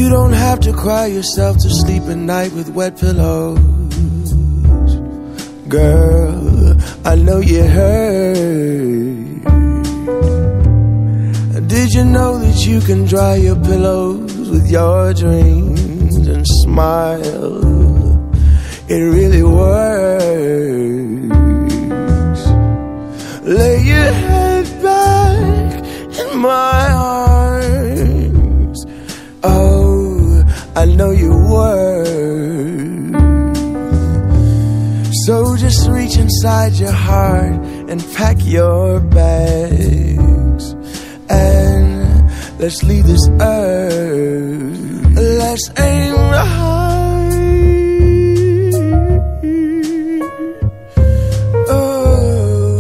You don't have to cry yourself to sleep at night with wet pillows. Girl, I know you hurt. Did you know that you can dry your pillows with your dreams and smile? It really works. Lay your head back in my arms. Oh, I know you work. So just reach inside your heart and pack your bags, and let's leave this earth. Let's aim high. Oh,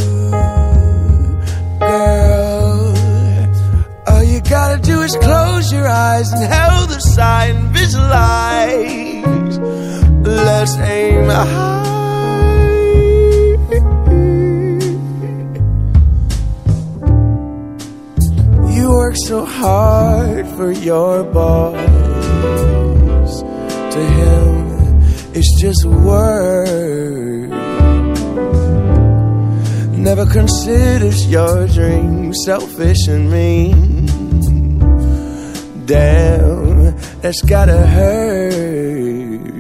girl, all you gotta do is close your eyes and held the sigh and visualize. Let's aim high. Work so hard for your boss. To him, it's just work. Never considers your dreams selfish and mean. Damn, that's gotta hurt.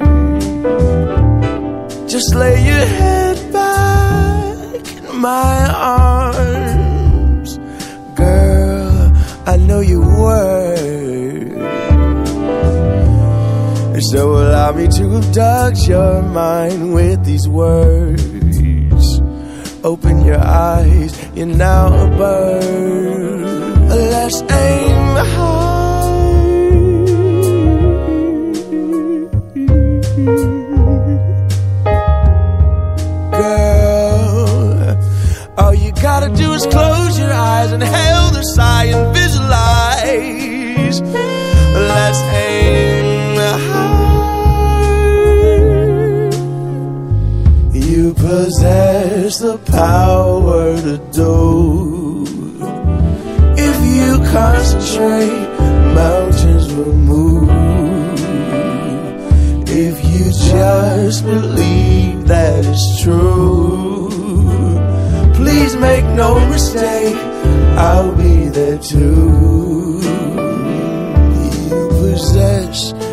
Just lay your head back in my arms. Girl, I know you work. So allow me to abduct your mind with these words. Open your eyes, you're now a bird. Let's aim high. Girl, all you gotta do is close your eyes and hail the sigh and visualize. Let's aim high. You possess the power to do. If you concentrate, mountains will move. If you just believe that it's true, please make no mistake, I'll be there too. You possess